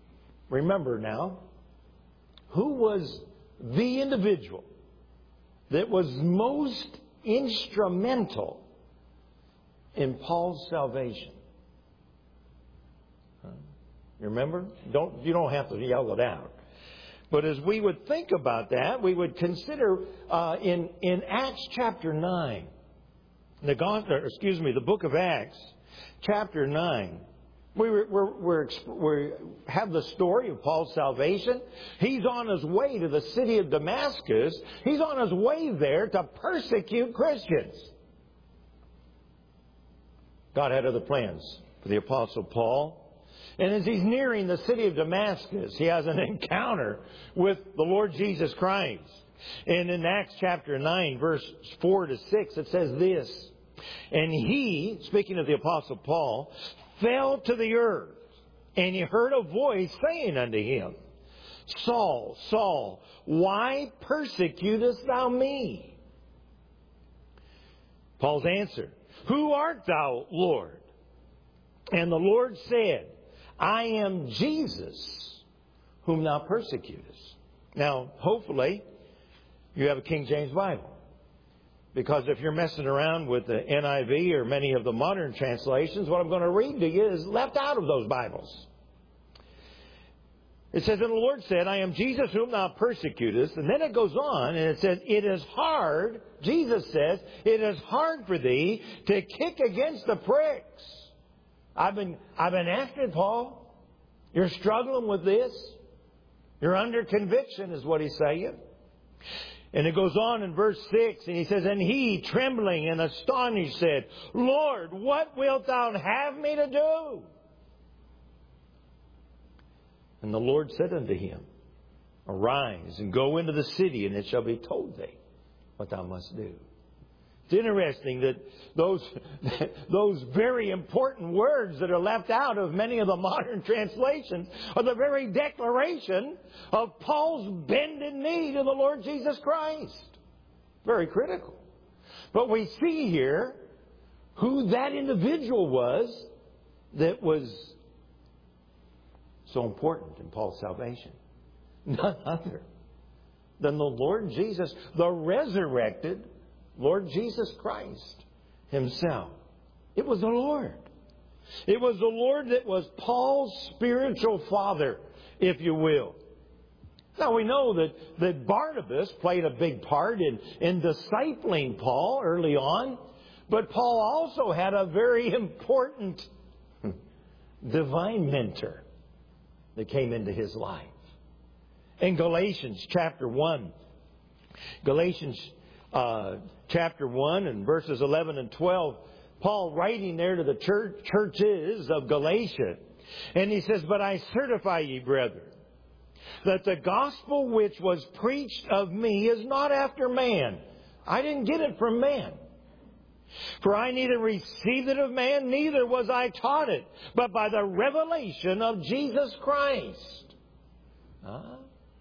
Remember now, who was the individual that was most instrumental in Paul's salvation? Huh? You remember? Don't, you don't have to yell it out. But as we would think about that, we would consider uh, in, in Acts chapter nine, the gospel, excuse me, the book of Acts, chapter nine, we we're, we're, we have the story of Paul's salvation. He's on his way to the city of Damascus. He's on his way there to persecute Christians. God had other plans for the Apostle Paul. And as he's nearing the city of Damascus, he has an encounter with the Lord Jesus Christ. And in Acts chapter nine, verse four to six, it says this. And he, speaking of the Apostle Paul, fell to the earth, and he heard a voice saying unto him, Saul, Saul, why persecutest thou me? Paul's answer, Who art thou, Lord? And the Lord said, I am Jesus, whom thou persecutest. Now, hopefully, you have a King James Bible. Because if you're messing around with the N I V or many of the modern translations, what I'm going to read to you is left out of those Bibles. It says, And the Lord said, I am Jesus whom thou persecutest. And then it goes on and it says, It is hard, Jesus says, it is hard for thee to kick against the pricks. I've been, I've been after it, Paul. You're struggling with this. You're under conviction is what he's saying. And it goes on in verse six, and he says, And he, trembling and astonished, said, Lord, what wilt thou have me to do? And the Lord said unto him, Arise and go into the city, and it shall be told thee what thou must do. It's interesting that those, those very important words that are left out of many of the modern translations are the very declaration of Paul's bended knee to the Lord Jesus Christ. Very critical. But we see here who that individual was that was so important in Paul's salvation. None other than the Lord Jesus, the resurrected Lord Jesus Christ Himself. It was the Lord. It was the Lord that was Paul's spiritual father, if you will. Now we know that, that Barnabas played a big part in, in discipling Paul early on, but Paul also had a very important divine mentor that came into his life. In Galatians chapter one, Galatians uh, chapter one and verses eleven and twelve, Paul writing there to the church, churches of Galatia, and he says, But I certify ye, brethren, that the gospel which was preached of me is not after man. I didn't get it from man. For I neither received it of man, neither was I taught it, but by the revelation of Jesus Christ. Huh?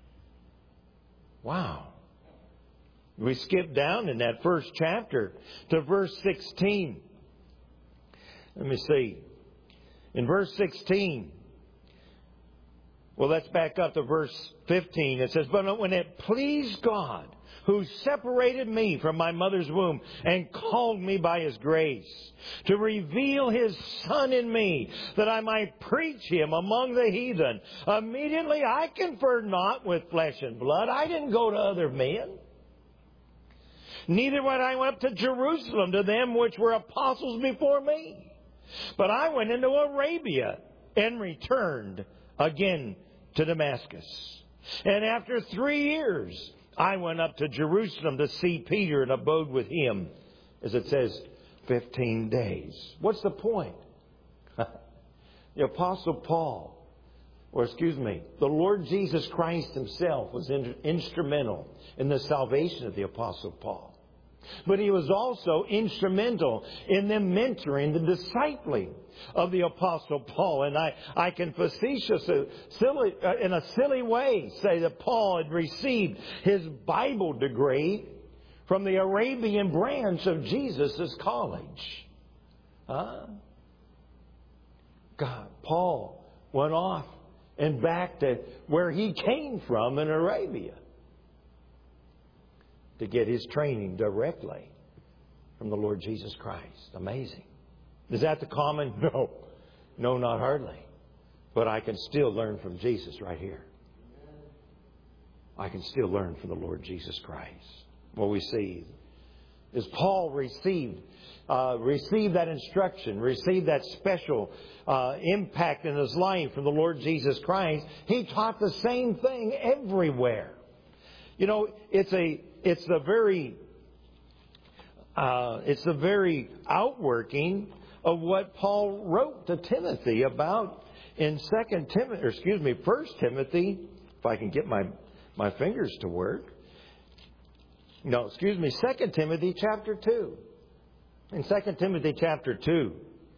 Wow. We skip down in that first chapter to verse sixteen. Let me see. In verse sixteen, well, let's back up to verse fifteen. It says, But when it pleased God, who separated me from my mother's womb and called me by His grace, to reveal His Son in me, that I might preach Him among the heathen, immediately I conferred not with flesh and blood. I didn't go to other men. Neither when I went up to Jerusalem to them which were apostles before me. But I went into Arabia and returned again to Damascus. And after three years, I went up to Jerusalem to see Peter and abode with him, as it says, fifteen days. What's the point? The Apostle Paul, or excuse me, the Lord Jesus Christ Himself was in, instrumental in the salvation of the Apostle Paul. But He was also instrumental in them mentoring the discipling of the Apostle Paul. And I, I can facetiously, silly, uh, in a silly way, say that Paul had received his Bible degree from the Arabian branch of Jesus' college. Huh? God, Paul went off and back to where he came from in Arabia. to get his training directly from the Lord Jesus Christ. Amazing. Is that the common? No. No, not hardly. But I can still learn from Jesus right here. I can still learn from the Lord Jesus Christ. What we see is Paul received uh, received that instruction, received that special uh, impact in his life from the Lord Jesus Christ. He taught the same thing everywhere. You know, it's a it's the very uh, it's the very outworking of what Paul wrote to Timothy about in Second Timothy, or excuse me, First Timothy. If I can get my my fingers to work. No, excuse me, Second Timothy chapter two. In Second Timothy chapter two,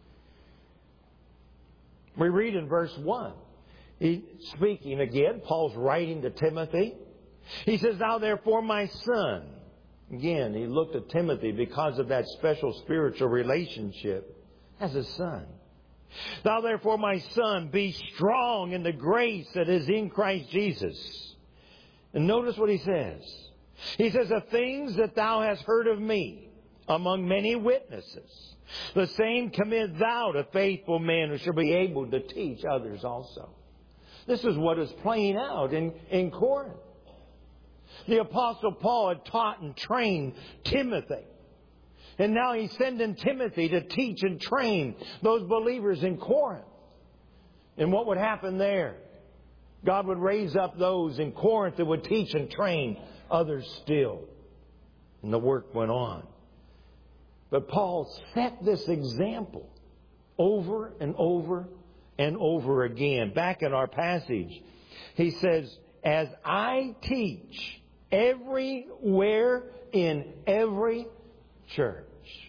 we read in verse one. He, speaking again, Paul's writing to Timothy. He says, "Now therefore, my son." Again, he looked at Timothy because of that special spiritual relationship as his son. "Thou therefore, my son, be strong in the grace that is in Christ Jesus." And notice what he says. He says, "The things that thou hast heard of me among many witnesses, the same commit thou to faithful men who shall be able to teach others also." This is what is playing out in, in Corinth. The Apostle Paul had taught and trained Timothy. And now he's sending Timothy to teach and train those believers in Corinth. And what would happen there? God would raise up those in Corinth that would teach and train others still. And the work went on. But Paul set this example over and over and over again. Back in our passage, he says, "As I teach everywhere in every church."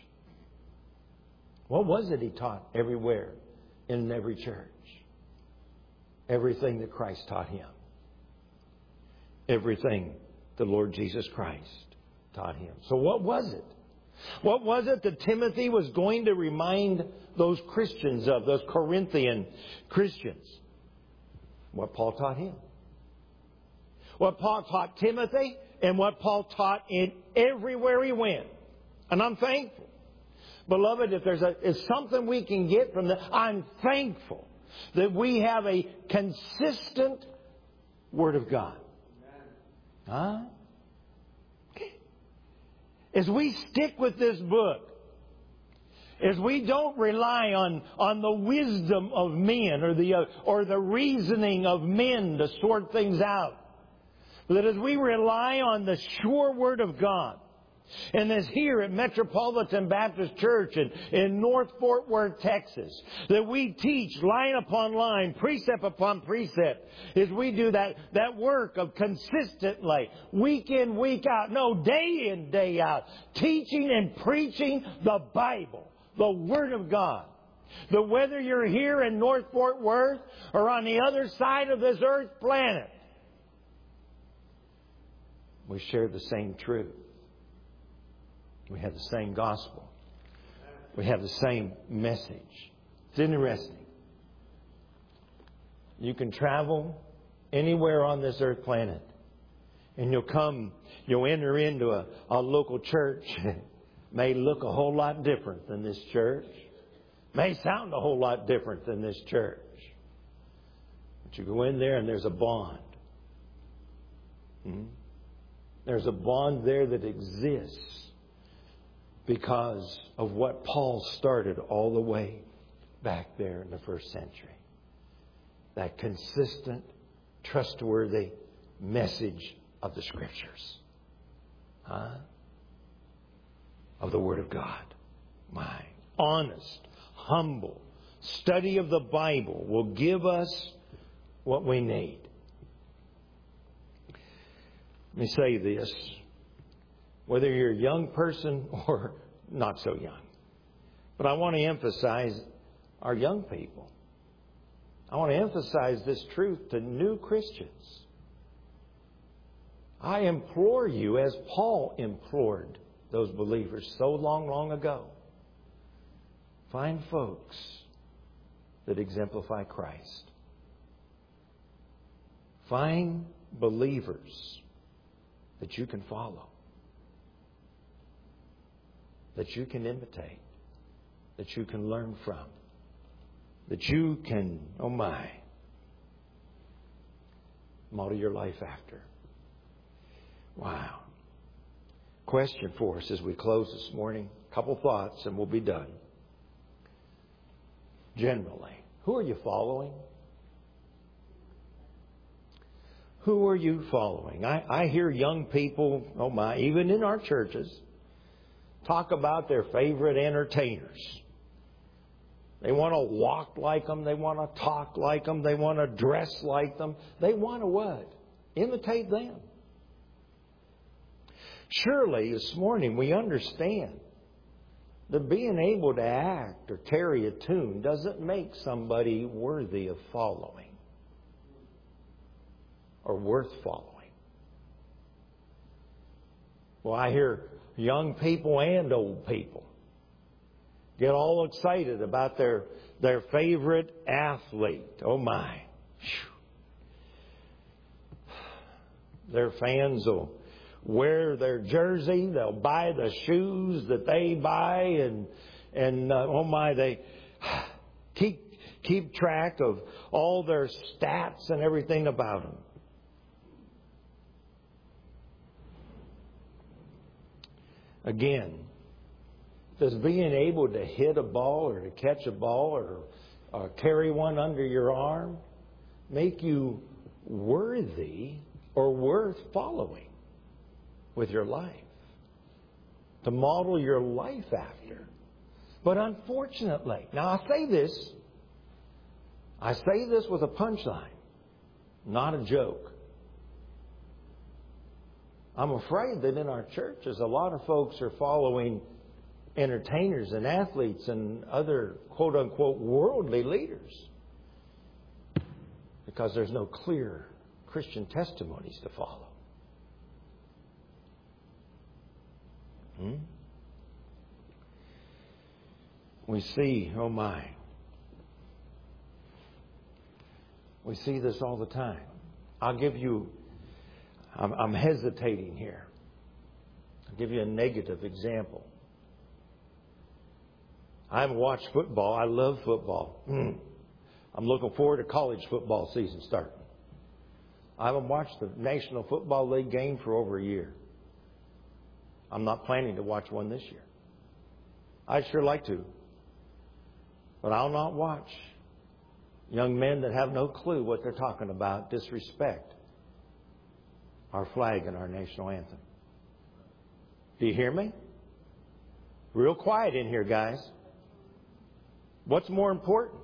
What was it he taught everywhere in every church? Everything that Christ taught him. Everything the Lord Jesus Christ taught him. So what was it? What was it that Timothy was going to remind those Christians of, those Corinthian Christians? What Paul taught him. What Paul taught Timothy and what Paul taught in everywhere he went. And I'm thankful. Beloved, if there's a, if something we can get from that, I'm thankful that we have a consistent Word of God. Huh? Okay. As we stick with this book, as we don't rely on, on the wisdom of men or the, uh, or the reasoning of men to sort things out, but that as we rely on the sure Word of God, and as here at Metropolitan Baptist Church in, in North Fort Worth, Texas, that we teach line upon line, precept upon precept, as we do that, that work of consistently, week in, week out, no, day in, day out, teaching and preaching the Bible, the Word of God. That whether you're here in North Fort Worth or on the other side of this earth planet, we share the same truth. We have the same gospel. We have the same message. It's interesting. You can travel anywhere on this earth planet, and you'll come, you'll enter into a, a local church. May look a whole lot different than this church. May sound a whole lot different than this church. But you go in there and there's a bond. Hmm? There's a bond there that exists because of what Paul started all the way back there in the first century. That consistent, trustworthy message of the Scriptures. Huh? Of the Word of God. My honest, humble study of the Bible will give us what we need. Let me say this. Whether you're a young person or not so young. But I want to emphasize our young people. I want to emphasize this truth to new Christians. I implore you, as Paul implored those believers so long, long ago, find folks that exemplify Christ. Find believers that you can follow. that you can imitate, that you can learn from, that you can, oh my, model your life after. Wow. Question for us as we close this morning. A couple thoughts and we'll be done. Generally, who are you following? Who are you following? I, I hear young people, oh my, even in our churches, talk about their favorite entertainers. They want to walk like them. They want to talk like them. They want to dress like them. They want to what? Imitate them. Surely this morning we understand that being able to act or carry a tune doesn't make somebody worthy of following or worth following. Well, I hear young people and old people get all excited about their their favorite athlete. Oh my. Their fans will wear their jersey, they'll buy the shoes that they buy, and and uh, oh my, they keep keep track of all their stats and everything about them. Again, does being able to hit a ball or to catch a ball or, or carry one under your arm make you worthy or worth following with your life? To model your life after. But unfortunately, now I say this, I say this with a punchline, not a joke. I'm afraid that in our churches, a lot of folks are following entertainers and athletes and other quote-unquote worldly leaders because there's no clear Christian testimonies to follow. Hmm? We see, oh my, we see this all the time. I'll give you, I'm, I'm hesitating here. I'll give you a negative example. I haven't watched football. I love football. Mm. I'm looking forward to college football season starting. I haven't watched the National Football League game for over a year. I'm not planning to watch one this year. I'd sure like to. But I'll not watch young men that have no clue what they're talking about disrespect our flag and our national anthem. Do you hear me? Real quiet in here, guys. What's more important?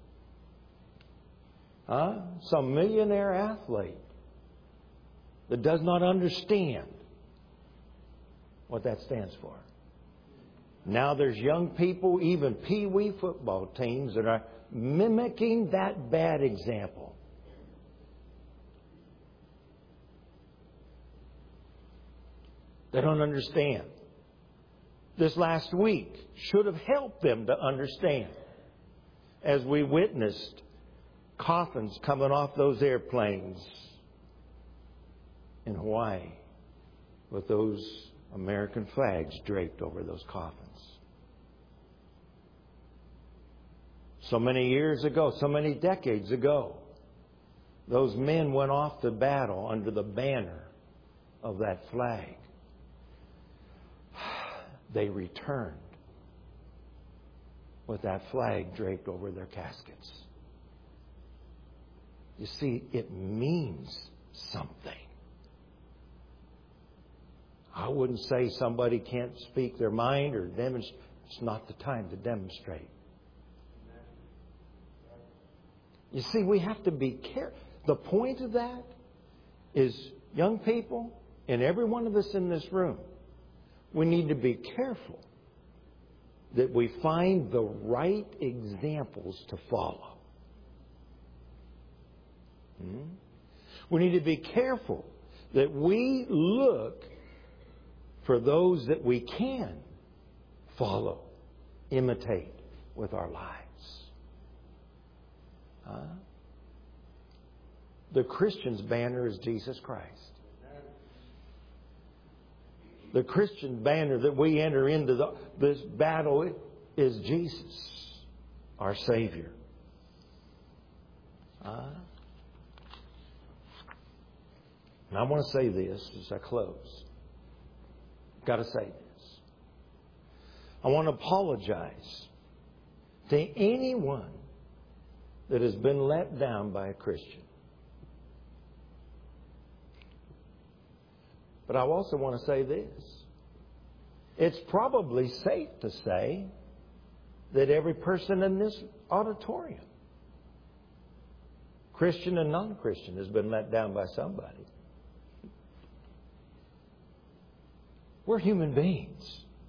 Huh? Some millionaire athlete that does not understand what that stands for. Now there's young people, even pee-wee football teams, that are mimicking that bad example. They don't understand. This last week should have helped them to understand as we witnessed coffins coming off those airplanes in Hawaii with those American flags draped over those coffins. So many years ago, so many decades ago, those men went off to battle under the banner of that flag. They returned with that flag draped over their caskets. You see, it means something. I wouldn't say somebody can't speak their mind or demonstrate. It's not the time to demonstrate. You see, we have to be careful. The point of that is, young people, and every one of us in this room, we need to be careful that we find the right examples to follow. Hmm? We need to be careful that we look for those that we can follow, imitate with our lives. Huh? The Christian's banner is Jesus Christ. the Christian banner that we enter into the, this battle is Jesus, our Savior. Uh, and I want to say this as I close. Got to say this. I want to apologize to anyone that has been let down by a Christian. But I also want to say this. It's probably safe to say that every person in this auditorium, Christian and non-Christian, has been let down by somebody. We're human beings.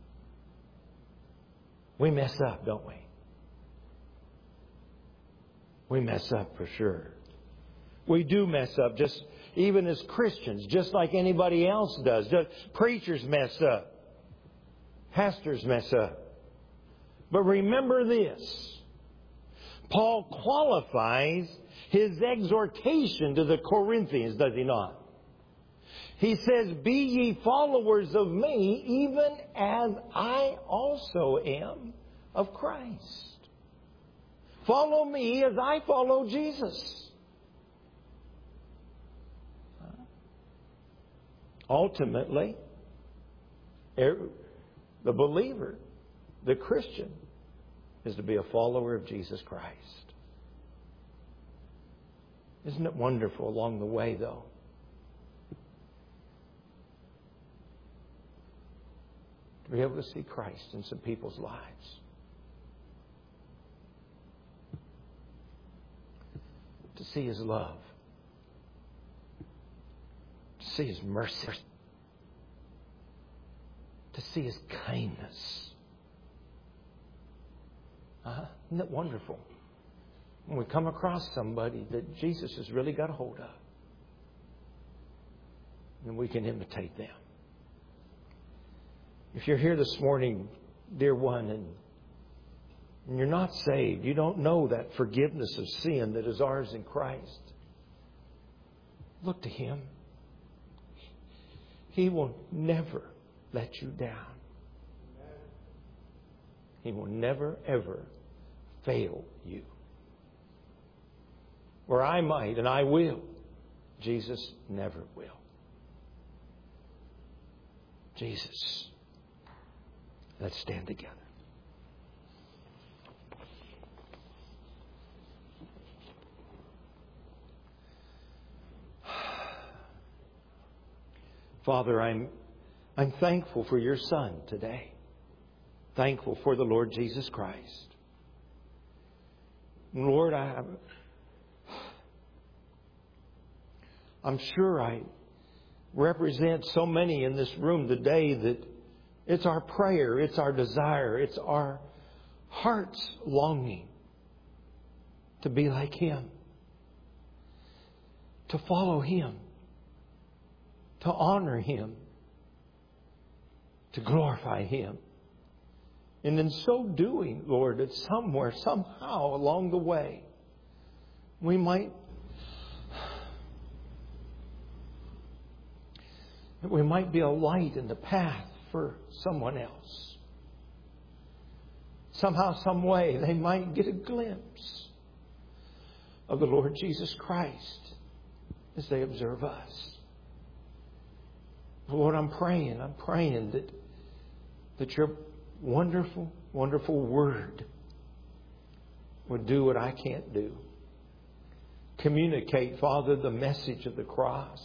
We mess up, don't we? We mess up for sure. We do mess up, just even as Christians, just like anybody else does. Just preachers mess up. Pastors mess up. But remember this. Paul qualifies his exhortation to the Corinthians, does he not? He says, "Be ye followers of me, even as I also am of Christ." Follow me as I follow Jesus. Ultimately, the believer, the Christian, is to be a follower of Jesus Christ. Isn't it wonderful along the way, though? To be able to see Christ in some people's lives. To see His love. To see His mercy. To see His kindness. Uh, isn't that wonderful? When we come across somebody that Jesus has really got a hold of, then we can imitate them. If you're here this morning, dear one, and, and you're not saved, you don't know that forgiveness of sin that is ours in Christ, look to Him. He will never let you down. He will never, ever fail you. Where I might and I will, Jesus never will. Jesus. Let's stand together. Father, I'm I'm thankful for your Son today. Thankful for the Lord Jesus Christ. Lord, I, I'm sure I represent so many in this room today that it's our prayer, it's our desire, it's our heart's longing to be like Him, to follow Him, to honor Him, to glorify Him. And in so doing, Lord, that somewhere, somehow along the way, we might we might be a light in the path for someone else. Somehow, some way, they might get a glimpse of the Lord Jesus Christ as they observe us. Lord, I'm praying, I'm praying that, that your wonderful, wonderful Word would do what I can't do. Communicate, Father, the message of the cross.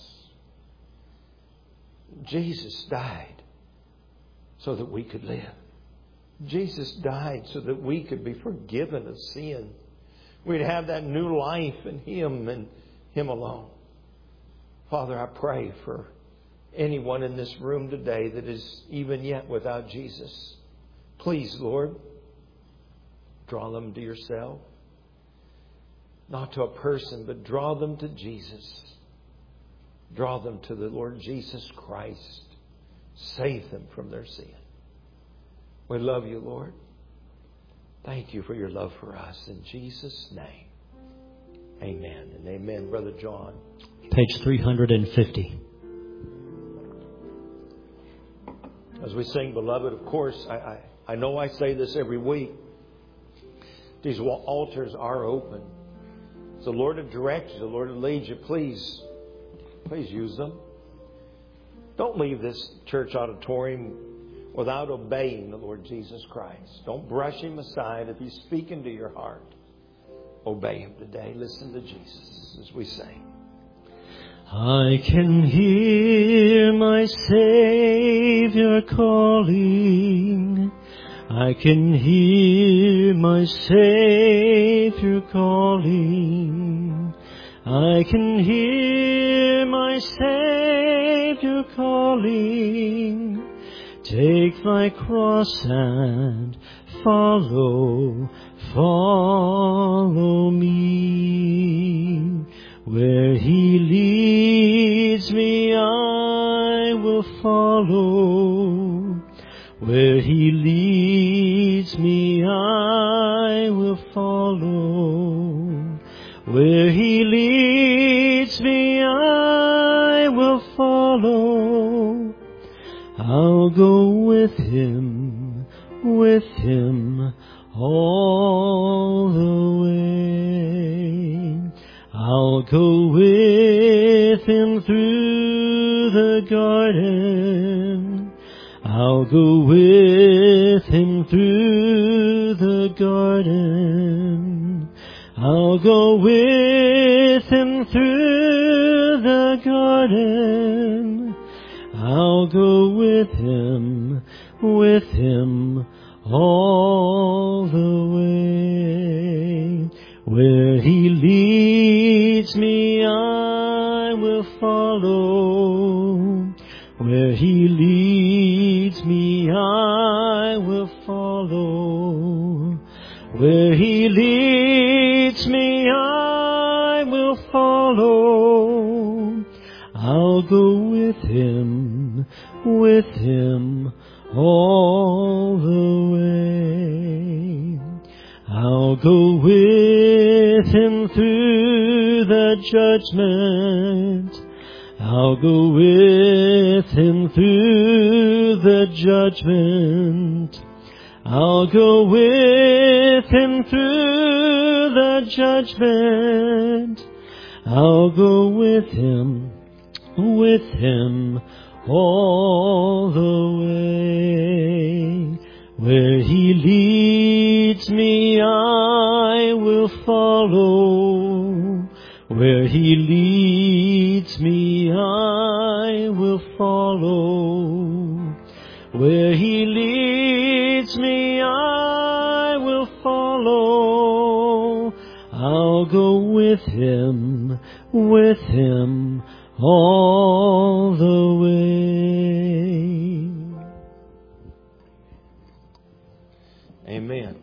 Jesus died so that we could live. Jesus died so that we could be forgiven of sin. We'd have that new life in Him and Him alone. Father, I pray for anyone in this room today that is even yet without Jesus. Please, Lord, draw them to yourself. Not to a person, but draw them to Jesus. Draw them to the Lord Jesus Christ. Save them from their sin. We love you, Lord. Thank you for your love for us. In Jesus' name, amen and amen. Brother John. Page three hundred fifty. As we sing, Beloved, of course, I, I, I know I say this every week. These altars are open. It's the Lord that directs you, the Lord that leads you. Please, please use them. Don't leave this church auditorium without obeying the Lord Jesus Christ. Don't brush Him aside. If He's speaking to your heart, obey Him today. Listen to Jesus as we sing. I can hear my Savior calling. I can hear my Savior calling. I can hear my Savior calling. Take thy cross and follow, follow me. Where He leads me, I will follow. Where He leads me, I will follow. Where He leads me, I will follow. I'll go with Him, with Him all the way. I'll go with Him through the garden. I'll go with Him through the garden. I'll go with Him through the garden. I'll go with Him, with Him all the way. Where He leads me, I will follow. Where He leads me, I will follow. Where He leads me, I will follow. I'll go with Him, with Him all the way. I'll go with Him through the judgment. I'll go with Him through the judgment. I'll go with Him through the judgment. I'll go with Him, with Him all the way. Where He leads me, I will follow. Where He leads me, I will follow. Where He leads me, I will follow. I'll go with Him, with Him all the way. Amen.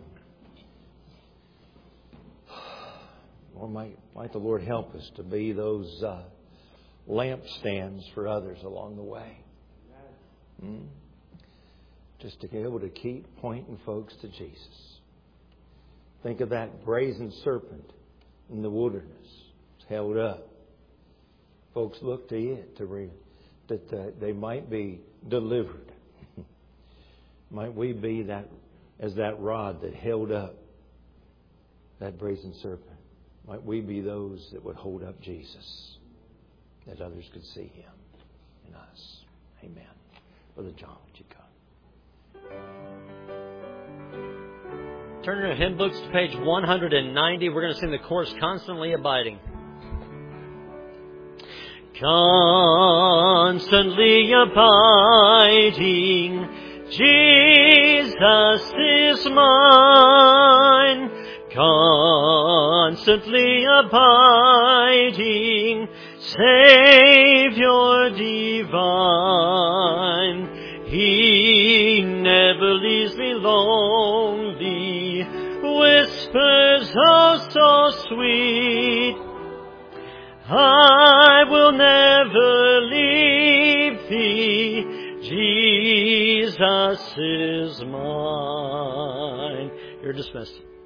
Or might, might the Lord help us to be those uh, lampstands for others along the way. Hmm? Just to be able to keep pointing folks to Jesus. Think of that brazen serpent in the wilderness. It's held up. Folks look to it to re, that uh, they might be delivered. Might we be that as that rod that held up that brazen serpent? Might we be those that would hold up Jesus, that others could see Him in us. Amen. Brother John, would you come? Turn your hymn books to page one hundred ninety. We're going to sing the chorus, Constantly Abiding. Constantly abiding, Jesus is mine. Constantly abiding, Savior divine. He never leaves me lonely. Whispers, oh so sweet, I will never leave thee. Jesus is mine. You're dismissed.